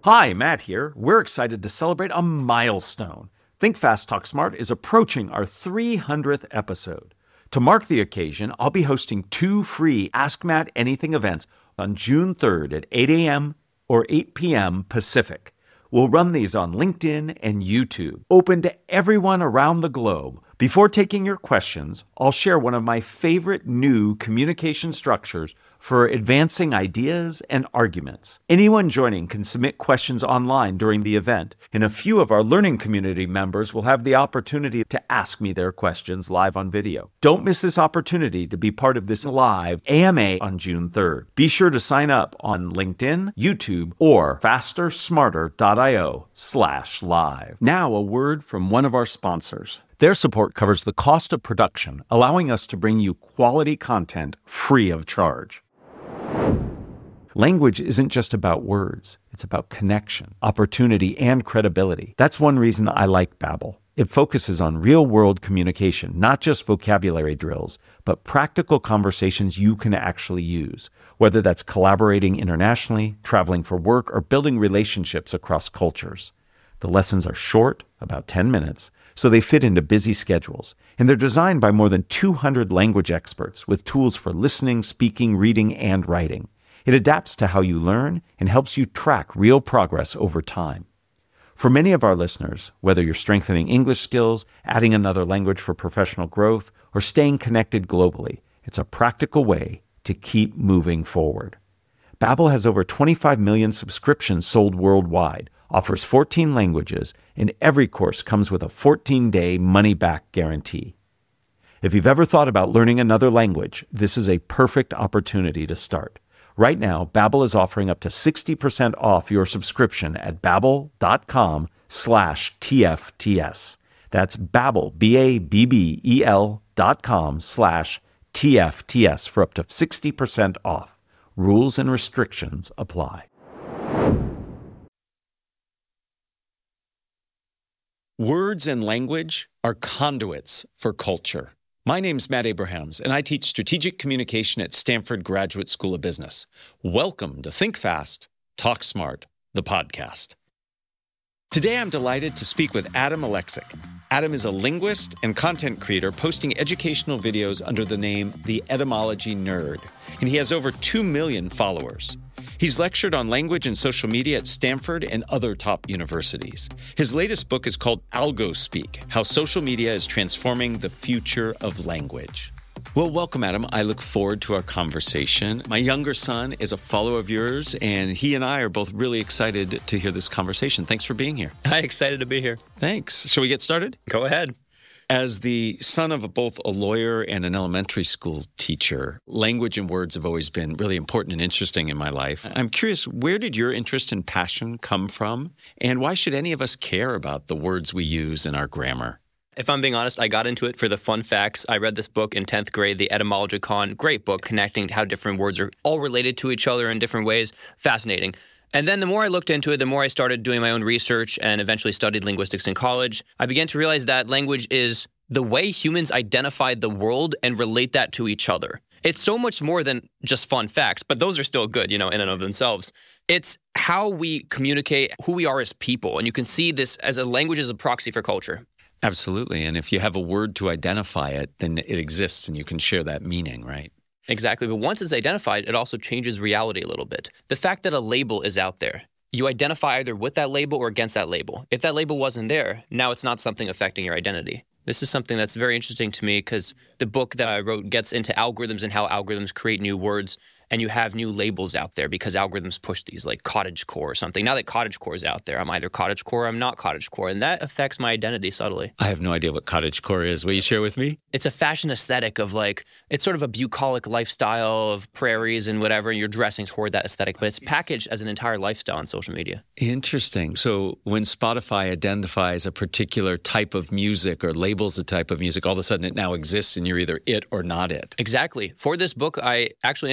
Hi, Matt here. We're excited to celebrate a milestone. Think Fast, Talk Smart is approaching our 300th episode. To mark the occasion, I'll be hosting 2 free Ask Matt Anything events on June 3rd at 8 a.m. or 8 p.m. Pacific. We'll run these on LinkedIn and YouTube, open to everyone around the globe. Before taking your questions, I'll share one of my favorite new communication structures for advancing ideas and arguments. Anyone joining can submit questions online during the event, and a few of our learning community members will have the opportunity to ask me their questions live on video. Don't miss this opportunity to be part of this live AMA on June 3rd. Be sure to sign up on LinkedIn, YouTube, or fastersmarter.io/live. Now, a word from one of our sponsors. Their support covers the cost of production, allowing us to bring you quality content free of charge. Language isn't just about words. It's about connection, opportunity, and credibility. That's one reason I like Babbel. It focuses on real-world communication, not just vocabulary drills, but practical conversations you can actually use, whether that's collaborating internationally, traveling for work, or building relationships across cultures. The lessons are short, about 10 minutes, so they fit into busy schedules, and they're designed by more than 200 language experts with tools for listening, speaking, reading, and writing. It adapts to how you learn and helps you track real progress over time. For many of our listeners, whether you're strengthening English skills, adding another language for professional growth, or staying connected globally, it's a practical way to keep moving forward. Babbel has over 25 million subscriptions sold worldwide, offers 14 languages, and every course comes with a 14-day money-back guarantee. If you've ever thought about learning another language, this is a perfect opportunity to start. Right now, Babbel is offering up to 60% off your subscription at babbel.com/TFTS. That's Babbel, BABBEL.com/TFTS for up to 60% off. Rules and restrictions apply. Words and language are conduits for culture. My name's Matt Abrahams, and I teach strategic communication at Stanford Graduate School of Business. Welcome to Think Fast, Talk Smart, the podcast. Today, I'm delighted to speak with Adam Alexic. Adam is a linguist and content creator posting educational videos under the name The Etymology Nerd, and he has over 2 million followers. He's lectured on language and social media at Stanford and other top universities. His latest book is called AlgoSpeak: How Social Media is Transforming the Future of Language. Well, welcome, Adam. I look forward to our conversation. My younger son is a follower of yours, and he and I are both really excited to hear this conversation. Thanks for being here. I'm excited to be here. Thanks. Shall we get started? Go ahead. As the son of both a lawyer and an elementary school teacher, language and words have always been really important and interesting in my life. I'm curious, where did your interest and passion come from? And why should any of us care about the words we use in our grammar? If I'm being honest, I got into it for the fun facts. I read this book in 10th grade, The Etymologicon. Great book, connecting how different words are all related to each other in different ways. Fascinating. And then the more I looked into it, the more I started doing my own research and eventually studied linguistics in college. I began to realize that language is the way humans identify the world and relate that to each other. It's so much more than just fun facts, but those are still good, in and of themselves. It's how we communicate who we are as people. And you can see this as a language as a proxy for culture. Absolutely. And if you have a word to identify it, then it exists and you can share that meaning, right? Exactly. But once it's identified, it also changes reality a little bit. The fact that a label is out there, you identify either with that label or against that label. If that label wasn't there, now it's not something affecting your identity. This is something that's very interesting to me because the book that I wrote gets into algorithms and how algorithms create new words. And you have new labels out there because algorithms push these, like cottagecore or something. Now that cottagecore is out there, I'm either cottagecore or I'm not cottagecore. And that affects my identity subtly. I have no idea what cottagecore is. Will you share with me? It's a fashion aesthetic of it's sort of a bucolic lifestyle of prairies and whatever. And you're dressing toward that aesthetic, but it's packaged as an entire lifestyle on social media. Interesting. So when Spotify identifies a particular type of music or labels a type of music, all of a sudden it now exists and you're either it or not it. Exactly. For this book, I actually interviewed Spotify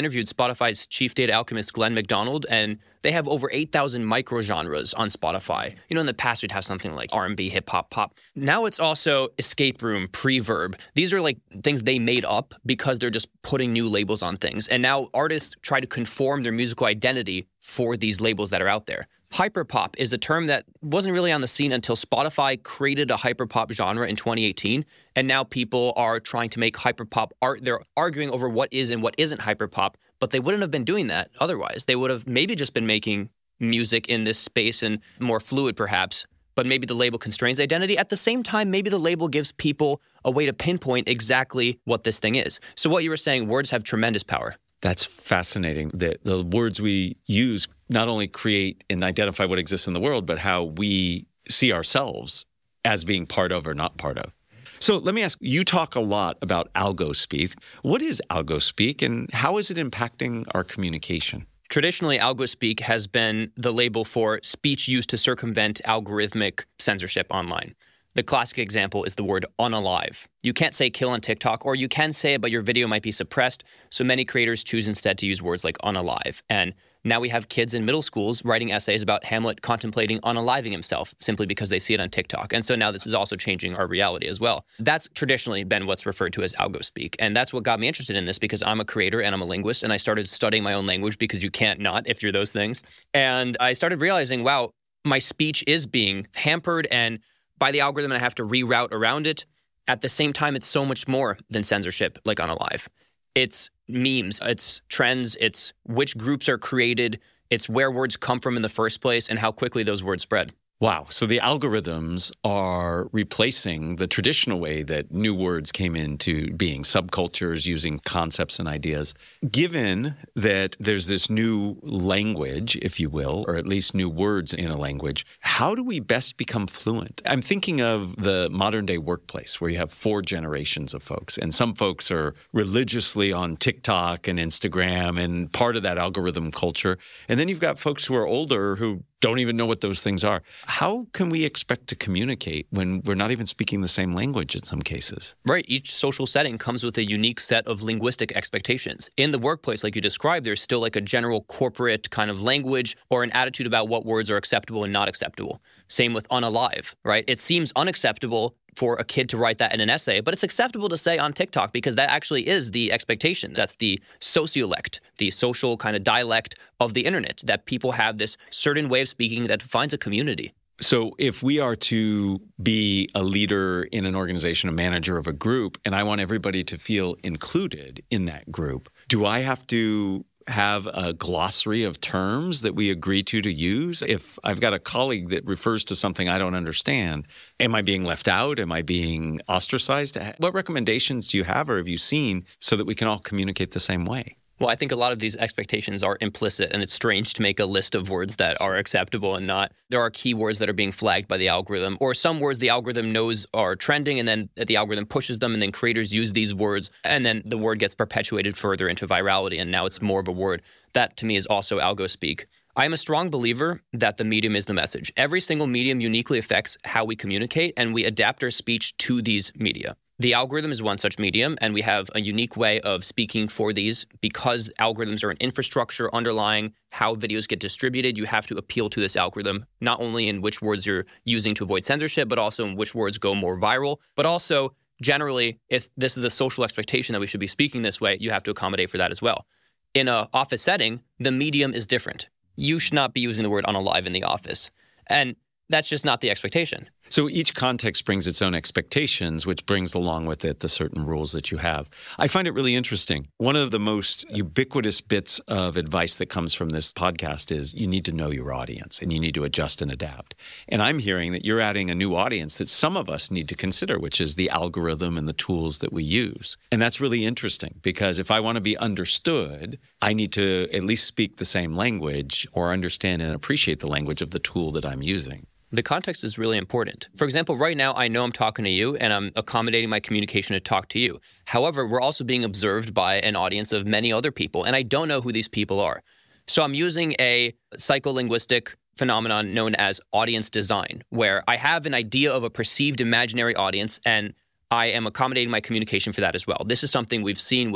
Spotify's chief data alchemist, Glenn McDonald, and they have over 8,000 microgenres on Spotify. You know, in the past, we'd have something like R&B, hip-hop, pop. Now it's also escape room, pre-verb. These are like things they made up because they're just putting new labels on things. And now artists try to conform their musical identity for these labels that are out there. Hyperpop is a term that wasn't really on the scene until Spotify created a hyperpop genre in 2018, and now people are trying to make hyperpop art. They're arguing over what is and what isn't hyperpop, but they wouldn't have been doing that otherwise. They would have maybe just been making music in this space and more fluid perhaps, but maybe the label constrains identity. At the same time, maybe the label gives people a way to pinpoint exactly what this thing is. So what you were saying, words have tremendous power. That's fascinating. The words we use not only create and identify what exists in the world, but how we see ourselves as being part of or not part of. So let me ask, you talk a lot about algospeak. What is algospeak and how is it impacting our communication? Traditionally, algospeak has been the label for speech used to circumvent algorithmic censorship online. The classic example is the word unalive. You can't say kill on TikTok, or you can say it, but your video might be suppressed. So many creators choose instead to use words like unalive. And now we have kids in middle schools writing essays about Hamlet contemplating unaliving himself simply because they see it on TikTok. And so now this is also changing our reality as well. That's traditionally been what's referred to as algospeak. And that's what got me interested in this because I'm a creator and I'm a linguist. And I started studying my own language because you can't not if you're those things. And I started realizing, wow, my speech is being hampered and by the algorithm, and I have to reroute around it. At the same time, it's so much more than censorship, like unalive. It's memes, it's trends, it's which groups are created, it's where words come from in the first place, and how quickly those words spread. Wow. So the algorithms are replacing the traditional way that new words came into being, subcultures using concepts and ideas. Given that there's this new language, if you will, or at least new words in a language, how do we best become fluent? I'm thinking of the modern day workplace where you have 4 generations of folks, and some folks are religiously on TikTok and Instagram and part of that algorithm culture. And then you've got folks who are older who don't even know what those things are. How can we expect to communicate when we're not even speaking the same language in some cases? Right. Each social setting comes with a unique set of linguistic expectations. In the workplace, like you described, there's still like a general corporate kind of language or an attitude about what words are acceptable and not acceptable. Same with unalive, right? It seems unacceptable for a kid to write that in an essay, but it's acceptable to say on TikTok because that actually is the expectation. That's the sociolect, the social kind of dialect of the internet, that people have this certain way of speaking that defines a community. So if we are to be a leader in an organization, a manager of a group, and I want everybody to feel included in that group, do I have to have a glossary of terms that we agree to use? If I've got a colleague that refers to something I don't understand, am I being left out? Am I being ostracized? What recommendations do you have or have you seen so that we can all communicate the same way? Well, I think a lot of these expectations are implicit, and it's strange to make a list of words that are acceptable and not. There are keywords that are being flagged by the algorithm, or some words the algorithm knows are trending, and then the algorithm pushes them, and then creators use these words, and then the word gets perpetuated further into virality, and now it's more of a word. That, to me, is also algospeak. I am a strong believer that the medium is the message. Every single medium uniquely affects how we communicate, and we adapt our speech to these media. The algorithm is one such medium, and we have a unique way of speaking for these because algorithms are an infrastructure underlying how videos get distributed. You have to appeal to this algorithm, not only in which words you're using to avoid censorship, but also in which words go more viral. But also, generally, if this is a social expectation that we should be speaking this way, you have to accommodate for that as well. In an office setting, the medium is different. You should not be using the word unalive in the office. And that's just not the expectation. So each context brings its own expectations, which brings along with it the certain rules that you have. I find it really interesting. One of the most ubiquitous bits of advice that comes from this podcast is you need to know your audience and you need to adjust and adapt. And I'm hearing that you're adding a new audience that some of us need to consider, which is the algorithm and the tools that we use. And that's really interesting because if I want to be understood, I need to at least speak the same language or understand and appreciate the language of the tool that I'm using. The context is really important. For example, right now, I know I'm talking to you and I'm accommodating my communication to talk to you. However, we're also being observed by an audience of many other people, and I don't know who these people are. So I'm using a psycholinguistic phenomenon known as audience design, where I have an idea of a perceived imaginary audience, and I am accommodating my communication for that as well. This is something we've seen with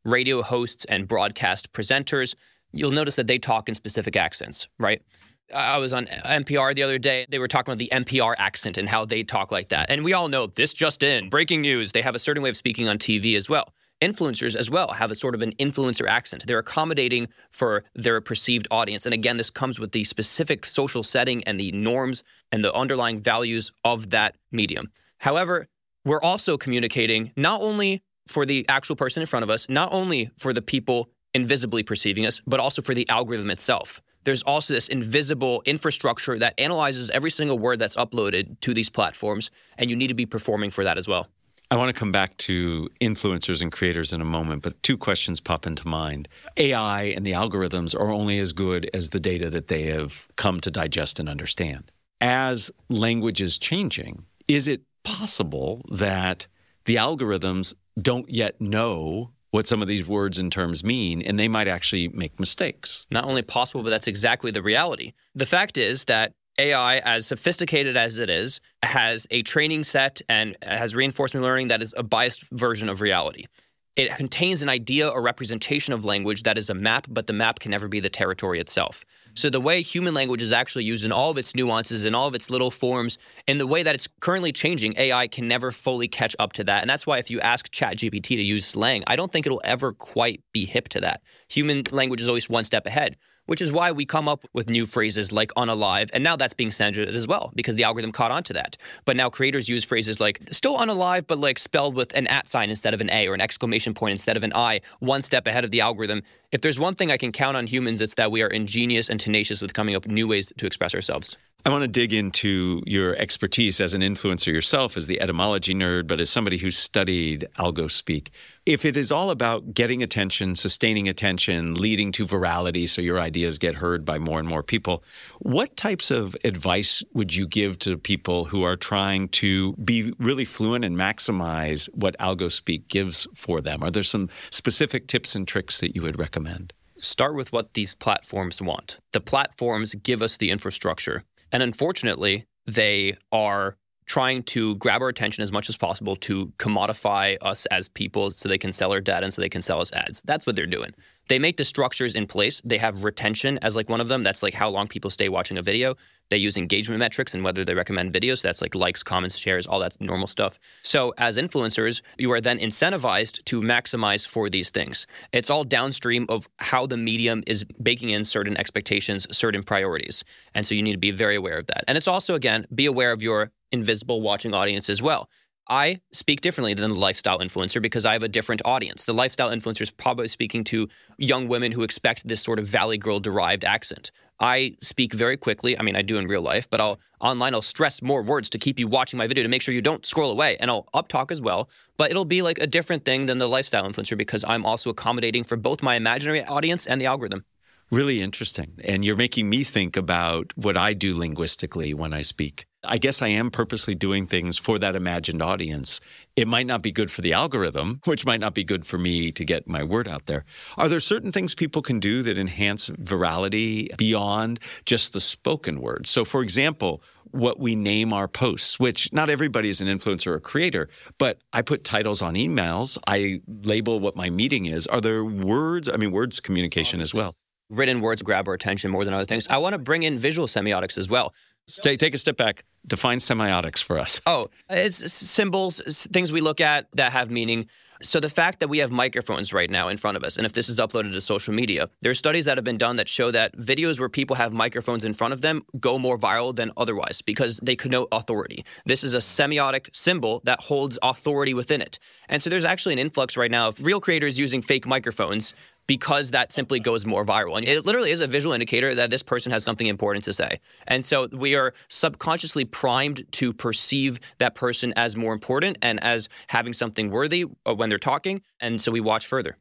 radio hosts and broadcast presenters, you'll notice that they talk in specific accents, right? I was on NPR the other day. They were talking about the NPR accent and how they talk like that. And we all know this just in, breaking news. They have a certain way of speaking on TV as well. Influencers as well have a sort of an influencer accent. They're accommodating for their perceived audience. And again, this comes with the specific social setting and the norms and the underlying values of that medium. However, we're also communicating not only for the actual person in front of us, not only for the people invisibly perceiving us, but also for the algorithm itself. There's also this invisible infrastructure that analyzes every single word that's uploaded to these platforms, and you need to be performing for that as well. I want to come back to influencers and creators in a moment, but two questions pop into mind. AI and the algorithms are only as good as the data that they have come to digest and understand. As language is changing, is it possible that the algorithms don't yet know what some of these words and terms mean, and they might actually make mistakes? Not only possible, but that's exactly the reality. The fact is that AI, as sophisticated as it is, has a training set and has reinforcement learning that is a biased version of reality. It contains an idea or representation of language that is a map, but the map can never be the territory itself. So the way human language is actually used in all of its nuances, in all of its little forms, in the way that it's currently changing, AI can never fully catch up to that. And that's why if you ask ChatGPT to use slang, I don't think it'll ever quite be hip to that. Human language is always one step ahead, which is why we come up with new phrases like unalive. And now that's being censored as well because the algorithm caught on to that. But now creators use phrases like still unalive, but like spelled with an @ sign instead of an A or an exclamation point instead of an I, one step ahead of the algorithm. If there's one thing I can count on humans, it's that we are ingenious and tenacious with coming up with new ways to express ourselves. I want to dig into your expertise as an influencer yourself, as the etymology nerd, but as somebody who's studied algo speak. If it is all about getting attention, sustaining attention, leading to virality so your ideas get heard by more and more people, what types of advice would you give to people who are trying to be really fluent and maximize what algo speak gives for them? Are there some specific tips and tricks that you would recommend? Start with what these platforms want. The platforms give us the infrastructure. And unfortunately, they are trying to grab our attention as much as possible to commodify us as people so they can sell our data and so they can sell us ads. That's what they're doing. They make the structures in place. They have retention as like one of them. That's like how long people stay watching a video. They use engagement metrics and whether they recommend videos. So that's like likes, comments, shares, all that normal stuff. So as influencers, you are then incentivized to maximize for these things. It's all downstream of how the medium is baking in certain expectations, certain priorities. And so you need to be very aware of that. And it's also, again, be aware of your invisible watching audience as well. I speak differently than the lifestyle influencer because I have a different audience. The lifestyle influencer is probably speaking to young women who expect this sort of Valley Girl-derived accent. I speak very quickly. I mean, I do in real life, but I'll stress more words to keep you watching my video to make sure you don't scroll away. And I'll up-talk as well, but it'll be like a different thing than the lifestyle influencer because I'm also accommodating for both my imaginary audience and the algorithm. Really interesting. And you're making me think about what I do linguistically when I speak. I guess I am purposely doing things for that imagined audience. It might not be good for the algorithm, which might not be good for me to get my word out there. Are there certain things people can do that enhance virality beyond just the spoken word? So, for example, what we name our posts, which not everybody is an influencer or creator, but I put titles on emails. I label what my meeting is. Are there words? I mean, words communication as well. Written words grab our attention more than other things. I want to bring in visual semiotics as well. Take a step back. Define semiotics for us. Oh, it's symbols, things we look at that have meaning. So the fact that we have microphones right now in front of us, and if this is uploaded to social media, there are studies that have been done that show that videos where people have microphones in front of them go more viral than otherwise because they connote authority. This is a semiotic symbol that holds authority within it. And so there's actually an influx right now of real creators using fake microphones because that simply goes more viral. And it literally is a visual indicator that this person has something important to say. And so we are subconsciously primed to perceive that person as more important and as having something worthy when they're talking. And so we watch further.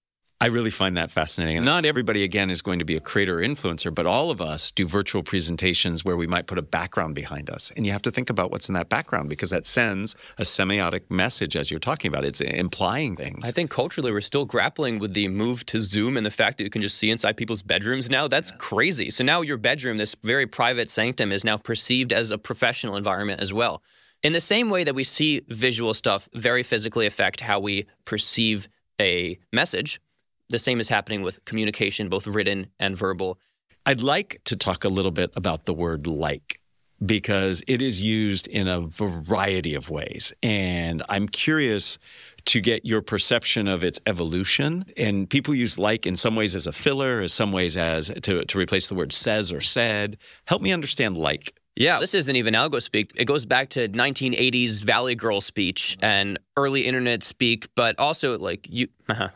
I really find that fascinating. Not everybody, again, is going to be a creator or influencer, but all of us do virtual presentations where we might put a background behind us. And you have to think about what's in that background because that sends a semiotic message as you're talking about. It's implying things. I think culturally we're still grappling with the move to Zoom and the fact that you can just see inside people's bedrooms now. That's crazy. So now your bedroom, this very private sanctum, is now perceived as a professional environment as well. In the same way that we see visual stuff very physically affect how we perceive a message. The same is happening with communication, both written and verbal. I'd like to talk a little bit about the word like, because it is used in a variety of ways. And I'm curious to get your perception of its evolution. And people use like in some ways as a filler, in some ways as to replace the word says or said. Help me understand like. Yeah, this isn't even algo speak. It goes back to 1980s Valley Girl speech and early internet speak, but also like you,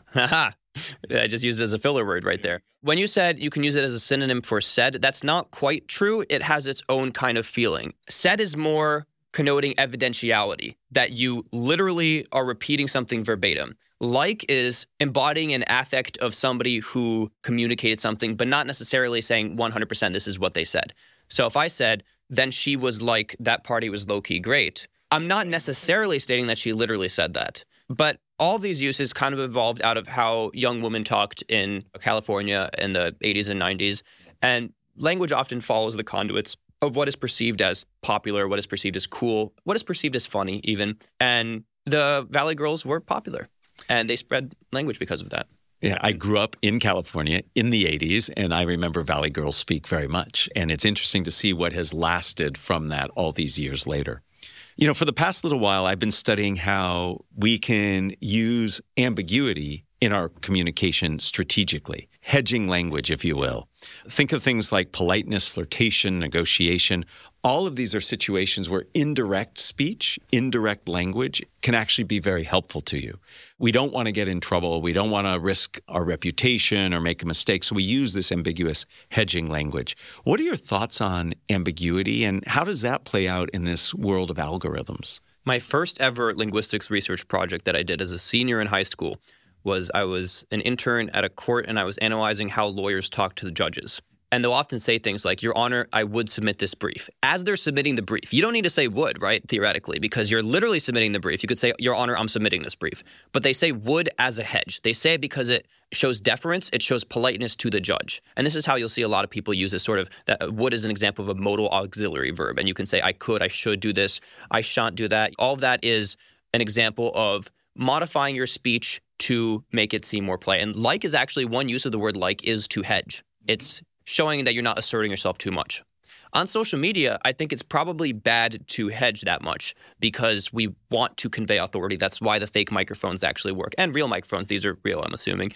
I just used it as a filler word right there. When you said you can use it as a synonym for said, that's not quite true. It has its own kind of feeling. Said is more connoting evidentiality, that you literally are repeating something verbatim. Like is embodying an affect of somebody who communicated something, but not necessarily saying 100% this is what they said. So if I said, then she was like, that party was low-key great, I'm not necessarily stating that she literally said that. But all of these uses kind of evolved out of how young women talked in California in the 80s and 90s. And language often follows the conduits of what is perceived as popular, what is perceived as cool, what is perceived as funny even. And the Valley Girls were popular, and they spread language because of that. Yeah, I grew up in California in the 80s, and I remember Valley Girls speak very much. And it's interesting to see what has lasted from that all these years later. You know, for the past little while, I've been studying how we can use ambiguity in our communication strategically, hedging language, if you will. Think of things like politeness, flirtation, negotiation. All of these are situations where indirect speech, indirect language can actually be very helpful to you. We don't want to get in trouble. We don't want to risk our reputation or make a mistake. So we use this ambiguous hedging language. What are your thoughts on ambiguity, and how does that play out in this world of algorithms? My first ever linguistics research project that I did as a senior in high school was I was an intern at a court, and I was analyzing how lawyers talk to the judges. And they'll often say things like, Your Honor, I would submit this brief. As they're submitting the brief, you don't need to say would, right, theoretically, because you're literally submitting the brief. You could say, Your Honor, I'm submitting this brief. But they say would as a hedge. They say it because it shows deference, it shows politeness to the judge. And this is how you'll see a lot of people use this sort of, that would is an example of a modal auxiliary verb. And you can say, I could, I should do this, I shan't do that. All of that is an example of modifying your speech to make it seem more polite. And like is actually one use of the word like is to hedge. It's showing that you're not asserting yourself too much. On social media, I think it's probably bad to hedge that much because we want to convey authority. That's why the fake microphones actually work. And real microphones, these are real, I'm assuming.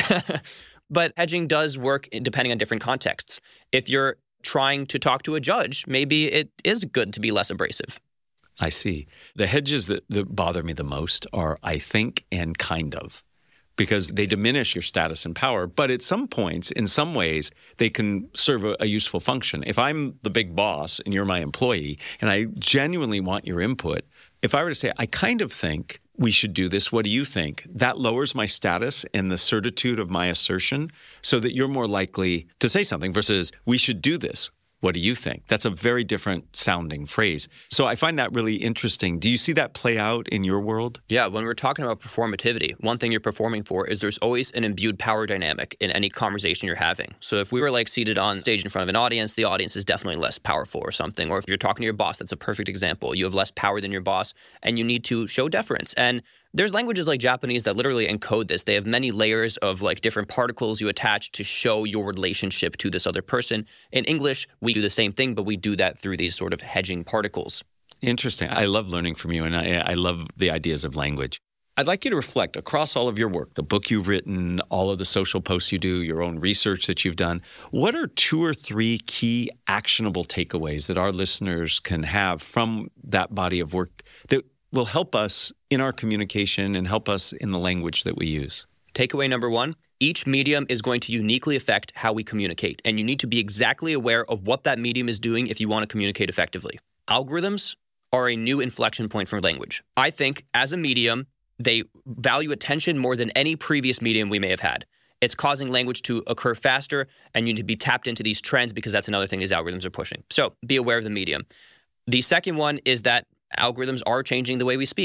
But hedging does work depending on different contexts. If you're trying to talk to a judge, maybe it is good to be less abrasive. I see. The hedges that bother me the most are I think and kind of, because they diminish your status and power. But at some points, in some ways, they can serve a useful function. If I'm the big boss and you're my employee and I genuinely want your input, if I were to say, I kind of think we should do this, what do you think? That lowers my status and the certitude of my assertion so that you're more likely to say something versus we should do this. What do you think? That's a very different sounding phrase. So I find that really interesting. Do you see that play out in your world? Yeah, when we're talking about performativity, one thing you're performing for is there's always an imbued power dynamic in any conversation you're having. So if we were like seated on stage in front of an audience, the audience is definitely less powerful or something. Or if you're talking to your boss, that's a perfect example. You have less power than your boss and you need to show deference. And there's languages like Japanese that literally encode this. They have many layers of like different particles you attach to show your relationship to this other person. In English, we do the same thing, but we do that through these sort of hedging particles. Interesting. I love learning from you, and I love the ideas of language. I'd like you to reflect across all of your work, the book you've written, all of the social posts you do, your own research that you've done. What are 2 or 3 key actionable takeaways that our listeners can have from that body of work that will help us in our communication and help us in the language that we use? Takeaway number 1, each medium is going to uniquely affect how we communicate, and you need to be exactly aware of what that medium is doing if you want to communicate effectively. Algorithms are a new inflection point for language. I think as a medium, they value attention more than any previous medium we may have had. It's causing language to occur faster, and you need to be tapped into these trends because that's another thing these algorithms are pushing. So be aware of the medium. The second one is that algorithms are changing the way we speak.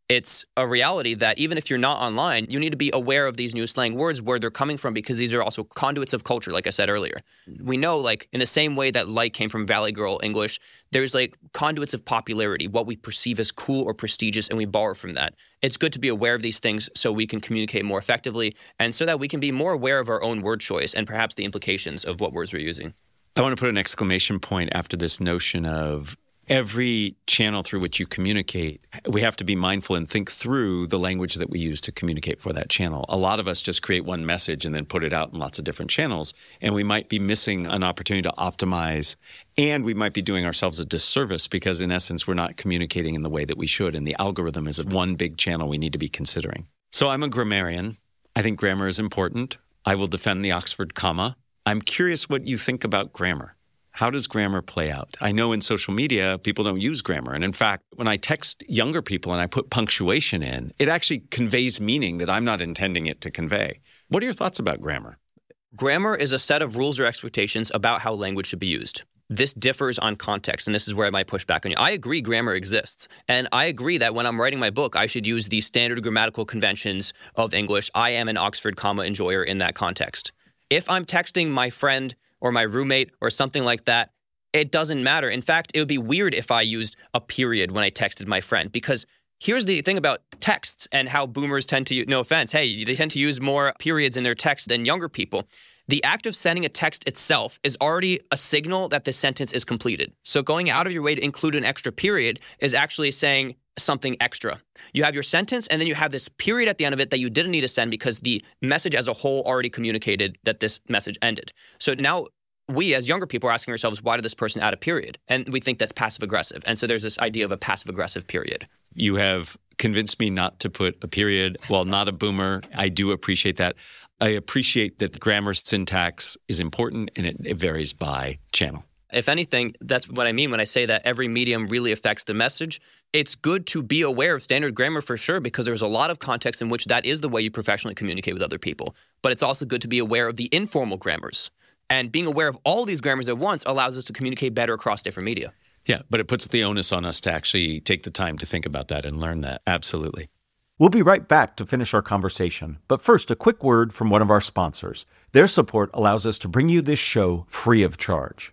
It's a reality that even if you're not online, you need to be aware of these new slang words, where they're coming from, because these are also conduits of culture, like I said earlier. We know, like, in the same way that light came from Valley Girl English, there's like conduits of popularity, what we perceive as cool or prestigious, and we borrow from that. It's good to be aware of these things so we can communicate more effectively, and so that we can be more aware of our own word choice and perhaps the implications of what words we're using. I want to put an exclamation point after this notion of every channel through which you communicate. We have to be mindful and think through the language that we use to communicate for that channel. A lot of us just create one message and then put it out in lots of different channels, and we might be missing an opportunity to optimize, and we might be doing ourselves a disservice because, in essence, we're not communicating in the way that we should, and the algorithm is one big channel we need to be considering. So I'm a grammarian. I think grammar is important. I will defend the Oxford comma. I'm curious what you think about grammar. How does grammar play out? I know in social media, people don't use grammar. And in fact, when I text younger people and I put punctuation in, it actually conveys meaning that I'm not intending it to convey. What are your thoughts about grammar? Grammar is a set of rules or expectations about how language should be used. This differs on context, and this is where I might push back on you. I agree grammar exists, and I agree that when I'm writing my book, I should use the standard grammatical conventions of English. I am an Oxford comma enjoyer in that context. If I'm texting my friend or my roommate or something like that, it doesn't matter. In fact, it would be weird if I used a period when I texted my friend, because here's the thing about texts and how boomers tend to, no offense, hey, they tend to use more periods in their text than younger people. The act of sending a text itself is already a signal that the sentence is completed. So going out of your way to include an extra period is actually saying something extra. You have your sentence, and then you have this period at the end of it that you didn't need to send because the message as a whole already communicated that this message ended. So now we as younger people are asking ourselves, why did this person add a period? And we think that's passive aggressive. And so there's this idea of a passive aggressive period. You have convinced me not to put a period. While not a boomer, I do appreciate that. I appreciate that the grammar syntax is important, and it varies by channel. If anything, that's what I mean when I say that every medium really affects the message. It's good to be aware of standard grammar for sure, because there's a lot of context in which that is the way you professionally communicate with other people. But it's also good to be aware of the informal grammars. And being aware of all these grammars at once allows us to communicate better across different media. Yeah, but it puts the onus on us to actually take the time to think about that and learn that. Absolutely. We'll be right back to finish our conversation. But first, a quick word from one of our sponsors. Their support allows us to bring you this show free of charge.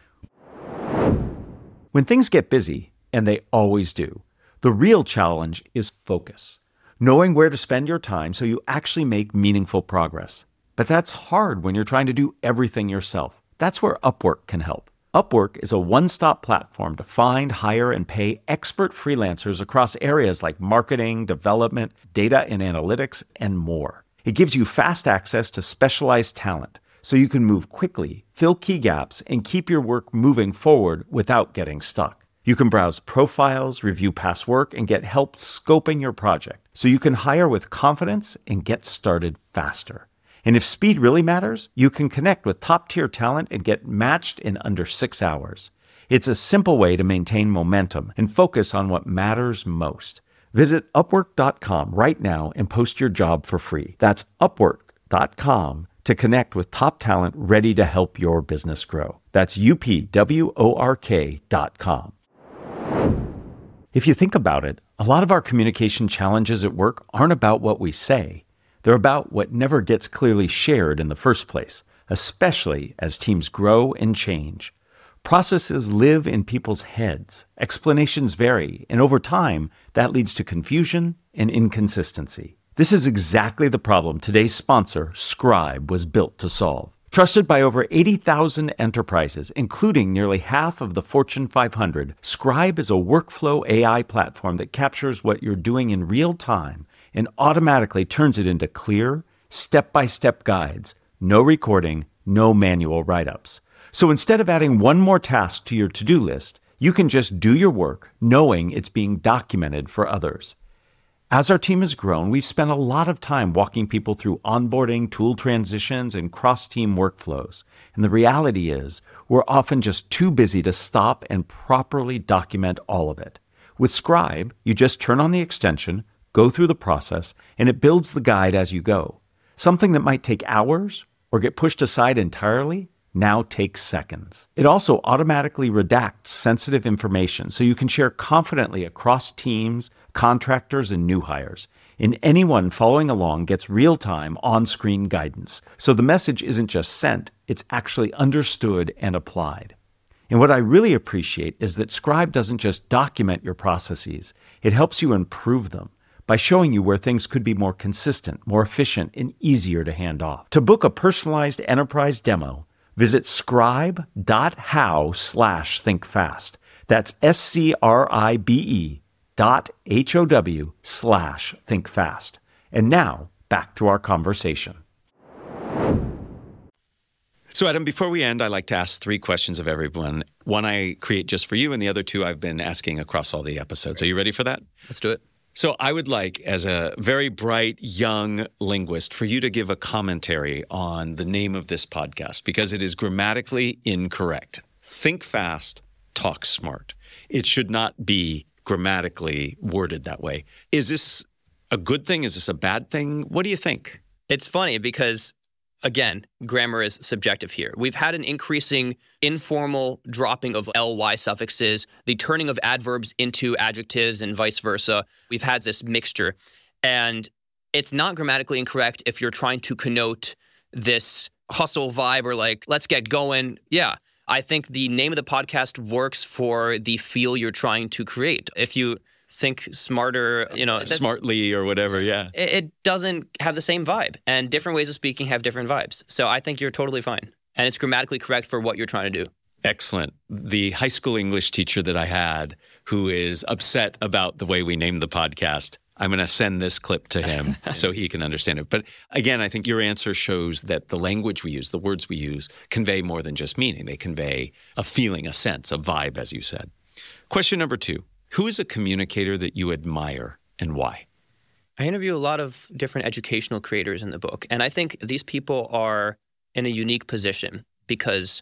When things get busy, and they always do, the real challenge is focus. Knowing where to spend your time so you actually make meaningful progress. But that's hard when you're trying to do everything yourself. That's where Upwork can help. Upwork is a one-stop platform to find, hire, and pay expert freelancers across areas like marketing, development, data and analytics, and more. It gives you fast access to specialized talent, so you can move quickly, fill key gaps, and keep your work moving forward without getting stuck. You can browse profiles, review past work, and get help scoping your project, so you can hire with confidence and get started faster. And if speed really matters, you can connect with top-tier talent and get matched in under 6 hours. It's a simple way to maintain momentum and focus on what matters most. Visit Upwork.com right now and post your job for free. That's Upwork.com to connect with top talent ready to help your business grow. That's UPWORK.com. If you think about it, a lot of our communication challenges at work aren't about what we say. They're about what never gets clearly shared in the first place, especially as teams grow and change. Processes live in people's heads, explanations vary, and over time, that leads to confusion and inconsistency. This is exactly the problem today's sponsor, Scribe, was built to solve. Trusted by over 80,000 enterprises, including nearly half of the Fortune 500, Scribe is a workflow AI platform that captures what you're doing in real time and automatically turns it into clear, step-by-step guides. No recording, no manual write-ups. So instead of adding one more task to your to-do list, you can just do your work knowing it's being documented for others. As our team has grown, we've spent a lot of time walking people through onboarding, tool transitions, and cross-team workflows. And the reality is, we're often just too busy to stop and properly document all of it. With Scribe, you just turn on the extension, go through the process, and it builds the guide as you go. Something that might take hours or get pushed aside entirely now takes seconds. It also automatically redacts sensitive information so you can share confidently across teams, contractors, and new hires. And anyone following along gets real-time on-screen guidance, so the message isn't just sent, it's actually understood and applied. And what I really appreciate is that Scribe doesn't just document your processes, it helps you improve them by showing you where things could be more consistent, more efficient, and easier to hand off. To book a personalized enterprise demo, visit scribe.how/thinkfast. That's scribe.how/thinkfast. And now, back to our conversation. So, Adam, before we end, I like to ask 3 questions of everyone. One I create just for you, and the other 2 I've been asking across all the episodes. Are you ready for that? Let's do it. So I would like, as a very bright, young linguist, for you to give a commentary on the name of this podcast, because it is grammatically incorrect. Think fast, talk smart. It should not be grammatically worded that way. Is this a good thing? Is this a bad thing? What do you think? It's funny because, again, grammar is subjective here. We've had an increasing informal dropping of ly suffixes, the turning of adverbs into adjectives and vice versa. We've had this mixture. And it's not grammatically incorrect if you're trying to connote this hustle vibe or like, let's get going. Yeah, I think the name of the podcast works for the feel you're trying to create. If you think smarter, smartly or whatever, yeah. It doesn't have the same vibe. And different ways of speaking have different vibes. So I think you're totally fine. And it's grammatically correct for what you're trying to do. Excellent. The high school English teacher that I had who is upset about the way we named the podcast, I'm going to send this clip to him so he can understand it. But again, I think your answer shows that the language we use, the words we use, convey more than just meaning. They convey a feeling, a sense, a vibe, as you said. Question number 2. Who is a communicator that you admire and why? I interview a lot of different educational creators in the book. And I think these people are in a unique position because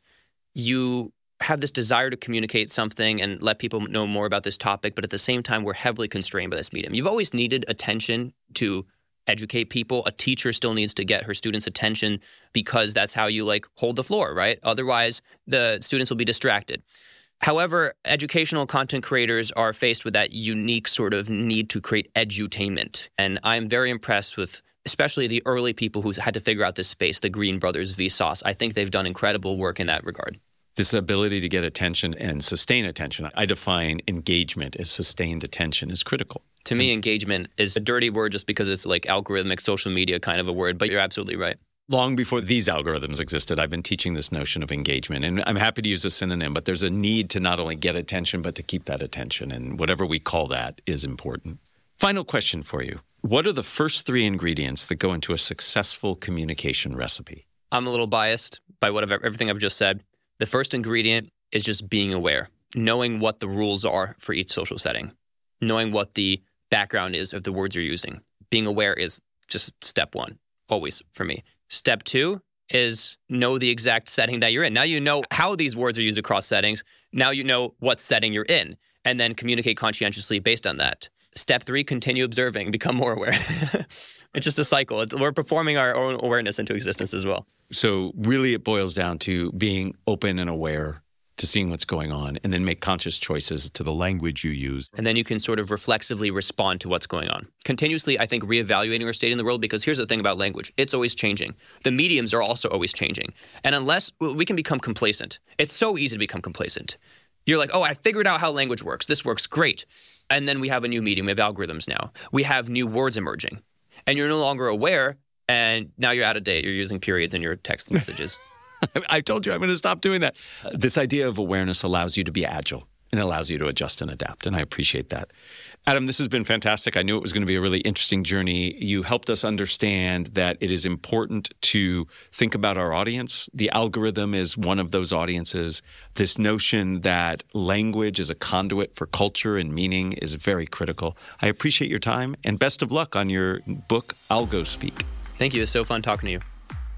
you have this desire to communicate something and let people know more about this topic, but at the same time, we're heavily constrained by this medium. You've always needed attention to educate people. A teacher still needs to get her students' attention because that's how you hold the floor, right? Otherwise, the students will be distracted. However, educational content creators are faced with that unique sort of need to create edutainment. And I'm very impressed with especially the early people who had to figure out this space, the Green Brothers, Vsauce. I think they've done incredible work in that regard. This ability to get attention and sustain attention, I define engagement as sustained attention, is critical. To me, engagement is a dirty word just because it's like algorithmic social media kind of a word, but you're absolutely right. Long before these algorithms existed, I've been teaching this notion of engagement. And I'm happy to use a synonym, but there's a need to not only get attention, but to keep that attention. And whatever we call that is important. Final question for you. What are the first 3 ingredients that go into a successful communication recipe? I'm a little biased by everything I've just said. The first ingredient is just being aware, knowing what the rules are for each social setting, knowing what the background is of the words you're using. Being aware is just step 1, always for me. Step 2 is know the exact setting that you're in. Now you know how these words are used across settings. Now you know what setting you're in, and then communicate conscientiously based on that. Step 3, continue observing, become more aware. It's just a cycle. We're performing our own awareness into existence as well. So really it boils down to being open and aware to seeing what's going on, and then make conscious choices to the language you use. And then you can sort of reflexively respond to what's going on. Continuously, I think, reevaluating our state in the world, because here's the thing about language. It's always changing. The mediums are also always changing. And unless we can become complacent, it's so easy to become complacent. You're like, oh, I figured out how language works. This works great. And then we have a new medium. We have algorithms now. We have new words emerging. And you're no longer aware, and now you're out of date. You're using periods in your text messages. I told you I'm going to stop doing that. This idea of awareness allows you to be agile and allows you to adjust and adapt, and I appreciate that. Adam, this has been fantastic. I knew it was going to be a really interesting journey. You helped us understand that it is important to think about our audience. The algorithm is one of those audiences. This notion that language is a conduit for culture and meaning is very critical. I appreciate your time, and best of luck on your book, Algospeak. Thank you. It's so fun talking to you.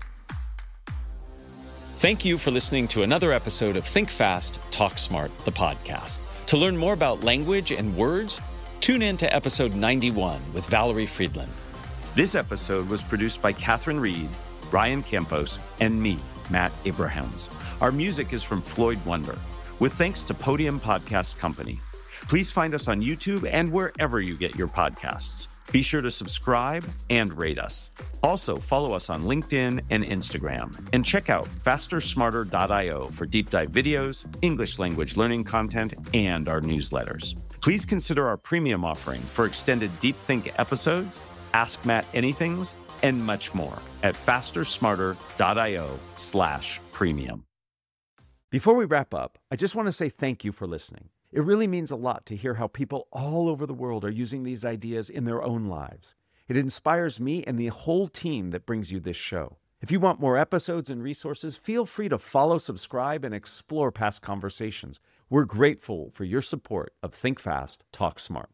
Thank you for listening to another episode of Think Fast, Talk Smart, the podcast. To learn more about language and words, tune in to episode 91 with Valerie Friedland. This episode was produced by Catherine Reed, Ryan Campos, and me, Matt Abrahams. Our music is from Floyd Wonder, with thanks to Podium Podcast Company. Please find us on YouTube and wherever you get your podcasts. Be sure to subscribe and rate us. Also, follow us on LinkedIn and Instagram, and check out fastersmarter.io for deep dive videos, English language learning content, and our newsletters. Please consider our premium offering for extended Deep Think episodes, Ask Matt Anythings, and much more at fastersmarter.io/premium. Before we wrap up, I just want to say thank you for listening. It really means a lot to hear how people all over the world are using these ideas in their own lives. It inspires me and the whole team that brings you this show. If you want more episodes and resources, feel free to follow, subscribe, and explore past conversations. We're grateful for your support of Think Fast, Talk Smart.